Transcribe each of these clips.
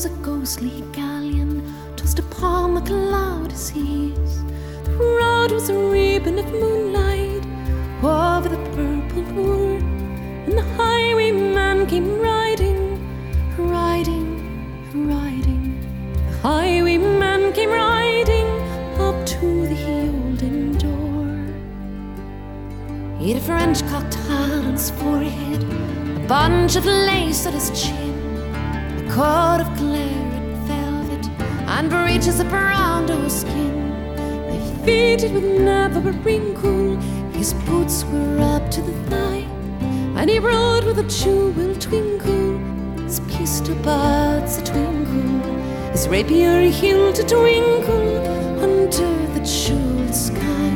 a ghostly galleon tossed upon the cloudy seas. The road was a ribbon of moonlight over the purple moor, and the highwayman came riding, riding, riding. The highwayman came riding up to the olden door. He had a French cocked hat on his forehead, a bunch of lace at his chin, a coat of claret velvet, and breeches of brown doe skin. They fitted with never a wrinkle. His boots were up to the thigh, and he rode with a jewel twinkle, his pistol buds a twinkle, his rapier hilt a twinkle under the jeweled sky.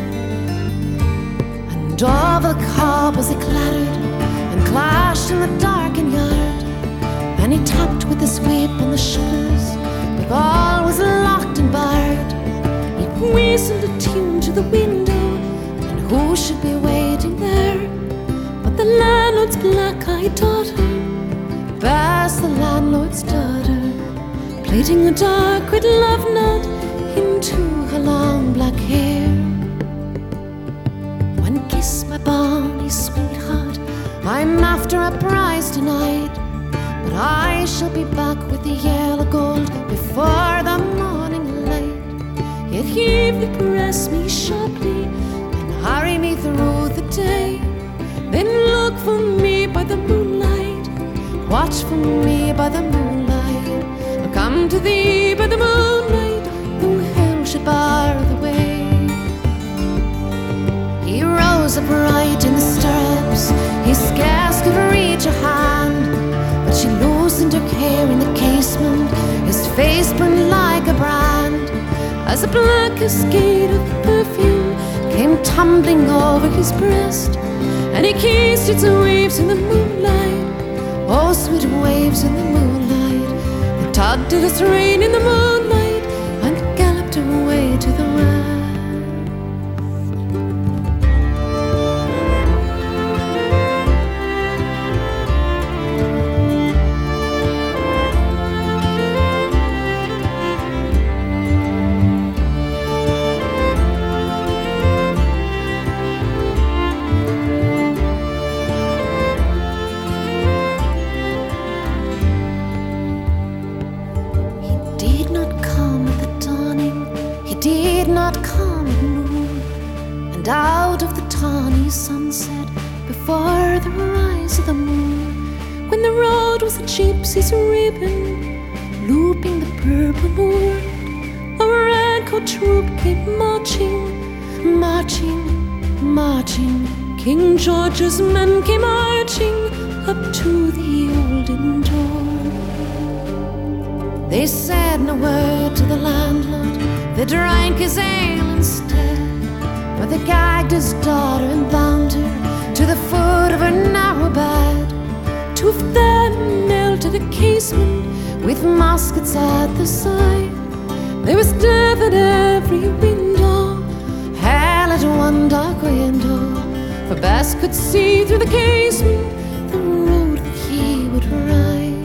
And over the cobbles he clattered and clashed in the darkened yard, and he tapped with his whip on the shutters, but all was locked and barred. He whistled a tune to the window, and who should be waiting there but the landlord's black-eyed daughter, Bess, the landlord's daughter, plaiting a dark red love knot into her long black hair. One kiss, my bonny sweetheart, I'm after a prize tonight, but I shall be back with the yellow gold before the morning light. Yet he would press me sharply and hurry me through the day. Then look for me by the moonlight, watch for me by the moonlight. I'll come to thee by the moonlight, though hell should bar the way. He rose upright in the stirrups, he scarce could reach her hand, but she loosened her hair in the casement, his face burned like a brand, as the black cascade of perfume came tumbling over his breast, and he kissed its waves in the moonlight. Oh, sweet waves in the moonlight, that tugged at his rein in the moonlight and galloped away to the west. Did not come at noon, and out of the tawny sunset, before the rise of the moon, when the road was a gypsy's ribbon, looping the purple moor, a red-coat troop came marching, marching, marching. King George's men came marching up to the olden door. They said no word to the landlord, they drank his ale instead, but they gagged his daughter and bound her to the foot of her narrow bed. Two of them knelt at a casement with muskets at their side. There was death at every window, hell at one dark window, for Bess could see through the casement the road that he would ride.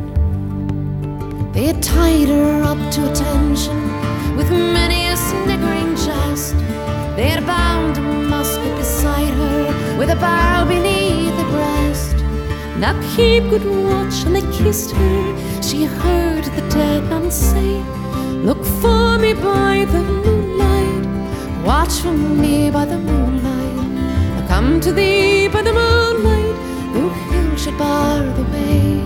They had tied her up to attention with many a sniggering jest. They had bound a musket beside her with a barrel beneath the breast. Now keep good watch, and they kissed her. She heard the dead man say, look for me by the moonlight, watch for me by the moonlight. I'll come to thee by the moonlight, though hell should bar the way.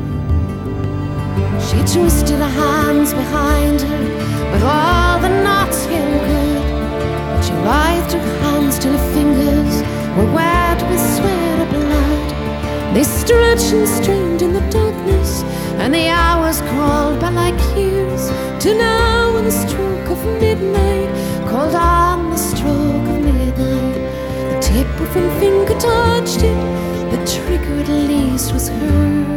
She twisted her hands behind her, but all the knots held good. But she writhed her hands till her fingers were wet with sweat of blood. They stretched and strained in the darkness, and the hours crawled by like years, till now on the stroke of midnight, called on the stroke of midnight, the tip of her finger touched it, the trigger at least was hers.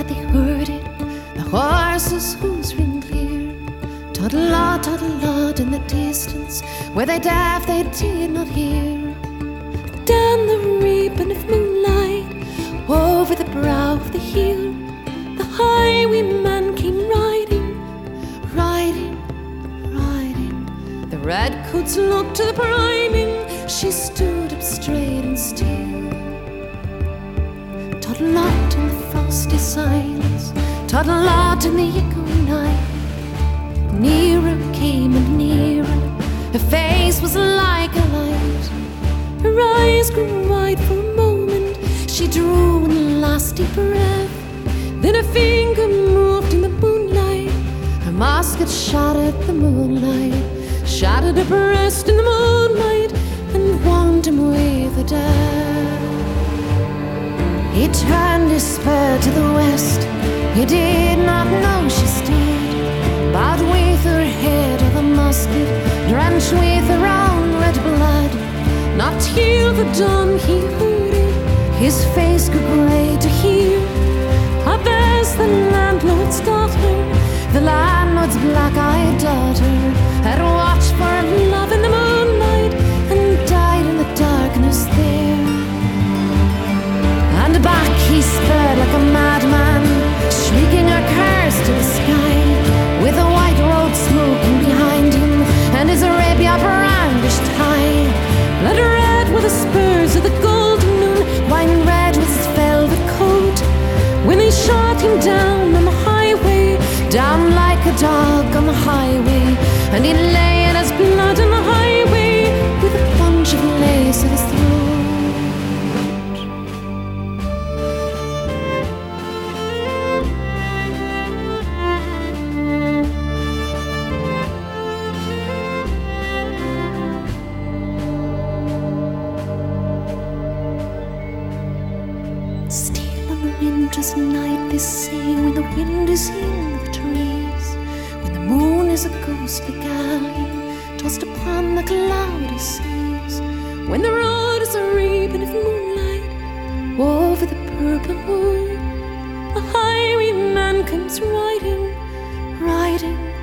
had they heard it, the horses' hooves ring clear. Toddle-a, in the distance, where they deaf they did not hear. Down the ribbon of moonlight, over the brow of the hill, the highwayman came riding, riding, riding. The redcoats looked to the priming, she stood up straight and still. Toddle-a in the frosty silence, toddle-a in the echoing night. Nearer came and nearer, her face was like a light. Her eyes grew wide for a moment, she drew one last deep breath. Then her finger moved in the moonlight, her musket shot at the moonlight, shattered her breast in the moonlight, and warmed him with a death. He turned his spur to the west, he did not know she stood, bowed with her head of the musket, drenched with her own red blood. Not till the dawn he heard it, his face grew grey to hear. Up as the landlord's daughter, the landlord's black-eyed daughter, had watched for love in the moonlight and died in the darkness there. And back he sped like a madman, shrieking a curse to the sky, with the white road smoking behind him and his Arabia brandished high. Blood red with the spurs of the golden noon, wine red with his velvet coat, when they shot him down on the highway, down like a dog on the highway, and he lay in his blood on the highway with a bunch of lace at his throat. Winter's night, they say, when the wind is in the trees, when the moon is a ghostly galleon tossed upon the cloudy seas, when the road is a ribbon of moonlight over the purple moor, a highwayman comes riding, riding,